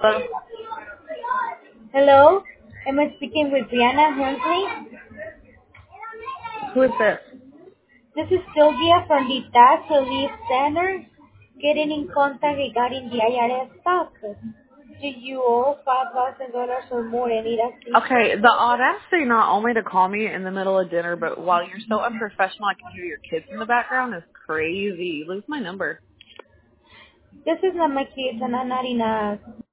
Hello? Hello, am I speaking with Brianna Hensley? Who is this? This is Sylvia from the Tax Relief Center getting in contact regarding the IRS taxes. Do you owe $5,000 or more and need Okay, assistance? the audacity not only to call me in the middle of dinner, but while you're so unprofessional I can hear your kids in the background is crazy. Lose my number. This is not my kids and I'm not in a